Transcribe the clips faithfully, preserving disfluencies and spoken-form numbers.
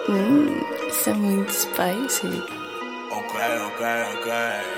Mmm, está muy spicy. Ok, ok, ok.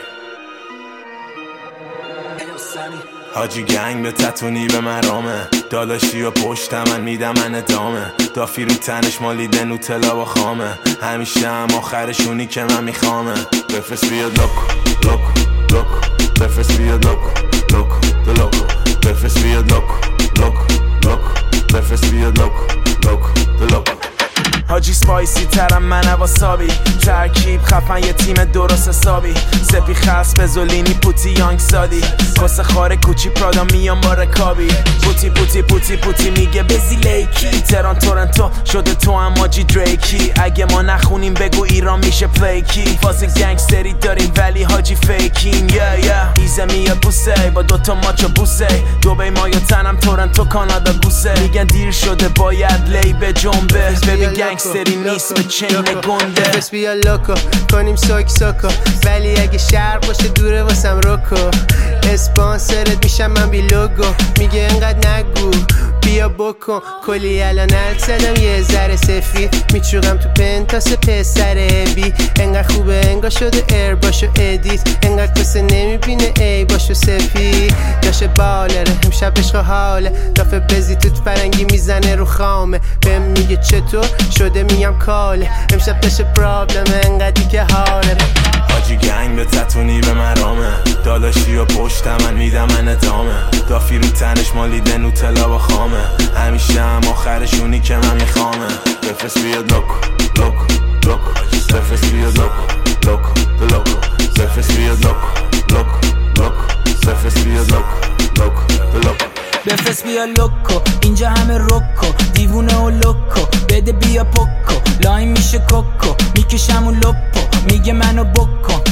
حاجی گنگ به تتونی به مرامه داداشی و پشت من میدم من ادامه دافی رو تنش مالیده نوتلا و خامه همیشه هم آخرشونی که من میخوامه بفرست بیاد لوکو لوکو لوکو بفرست بیاد لوکو لوکو دو لوکو بفرست بیاد لوکو لوکو لوکو بفرست بیاد لوکو لوکو دو لوکو حاجی سپایسی ترم من واسابی ترکیب خفن یه تیم درست حسابی سپی خاص بزولینی پوتی یانگ سادی کس خاره کوچی پرادا میام با رکابی پوتی پوتی پوتی پوتی میگه بزی لیکی تران تورنتو شده تو هم حاجی دریکی اگه ما نخونیم بگو ایران میشه پلیکی فاز گنگستری داریم ولی حاجی فیکیم یا یا ایزه میاد بوسه با دوتا ماچو بوسه دوبی ما یا تنم تورنتو کانادا گوسه میگن دیر شده باید لی به جنبه ببین گنگستری نیست به چین گنده بس بیا لوکو کنیم سوک سوکو ولی اگه شرق باشه دوره واسم روکو اسپانسرت میشم من بی لوگو میگه انقدر نگو بیا بکن کلی الان زدم یه ذره سفید میچوغم تو پنتاس پسر بی انقدر خوبه انگار شده ایر باشو ادیت انقدر کسه نمیبینه ای باشو سفید داشه بالره امشب عشق حاله دافه بزی توت فرنگی میزنه رو خامه بهم میگه چطور شده میگم کاله امشب داشه پرابلم انقدری که حاله حاجی گنگ به تتونی به مرامه داداشی و پشت من میدم من ادامه دافی رو تنش مالیده نوتلا و خامه همیشه هم آخرشونی که من میخوامه بفرست بیاد لوکو لوکو لوکو بفرست بیاد لوکو لوکو دو لوکو بفرست بیاد لوکو لوکو لوکو بفرست بیاد لوکو لوکو دو لوکو بفرست بیا لوکو اینجا همه روکو دیوونه و لوکو بده بیا پوکو لاین میشه کوکو میکشم و لپو میگه منو بکن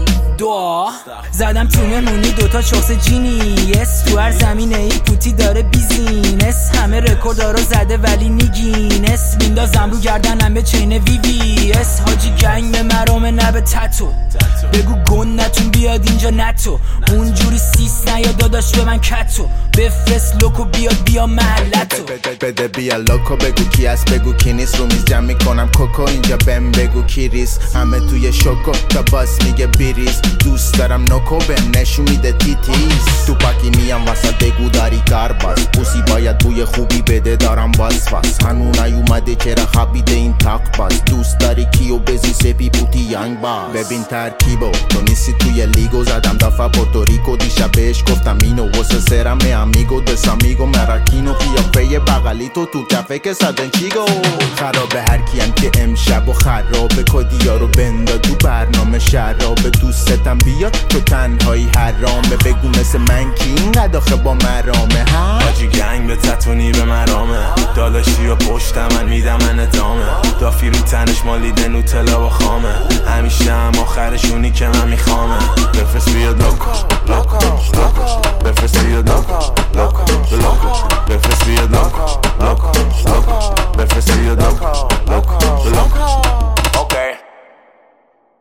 دعا زدم تو مهمونی دوتا چوس جینیس تو هر زمینه ای پوتی داره بیزینس همه رکوردارو زده ولی نیگینس میندازم رو گردنم به چین وی وی اس حاجی گنگ به مرامه نه به تتو بگو گن نتون بیاد اینجا نتو اونجوری سیس نیا داداش به من کتو بفرست لوکو بیاد بیا محلتو بده بیا لوکو بگو کی است بگو کی نیست رو میز جمع میکنم کوکو اینجا بهم بگو کی ریس همه توی شوکو تا باس میگه بیریز دوست دارم نوکو بهم نشون میده تیتیز تو پاکی میام واسه بگو داری کار باز پوسی باید بوی خوبی بده دارم باز باز هنو نیومده چرا خبیده این تاق باز دوست داری کیو بزی سپی پوتی یانگ باز ببین ترکیبو تو نیستی توی لیگو زدم دفعه پورتوریکو دیشب بهش گفتم اینو واسه سرمه امیگو دس امیگو مراکینو قیافه بغلی تو تو کفه که صدن چیگو خرابه هر کیم که امشب و خرابه کدیا رو بندا تو برنامه شرابه دوستتم بیا تو تنهایی حرامه بگو مثل من کی اینقدر آخه با مرامه ها حاجی گنگ به تتونی به مرامه داداشی و پشت من میدم من ادامه دافی رو تنش مالیده نوتلا و خامه همیشه هم آخرشونی که من میخوامه بفرست بیاد لوکو لوکو لوکو بفرست بیاد لوکو لوکو لوکو بفرست بیاد لوکو لوکو لوکو بفرست بیاد لوکو لوکو لوکو